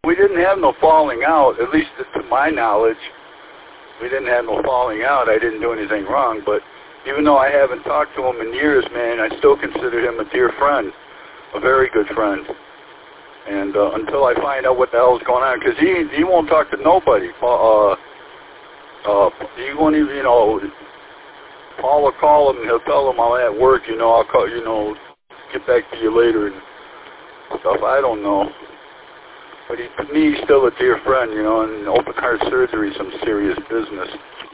We didn't have no falling out, at least to my knowledge. We didn't have no falling out. I didn't do anything wrong, but even though I haven't talked to him in years, man, I still consider him a dear friend, a very good friend. And until I find out what the hell is going on, because he won't talk to nobody. He won't even, you know, Paul will call him and he'll tell him I'm at work, you know, I'll call, you know, get back to you later and stuff. I don't know. But to me, he's still a dear friend, you know, and open heart surgery is some serious business.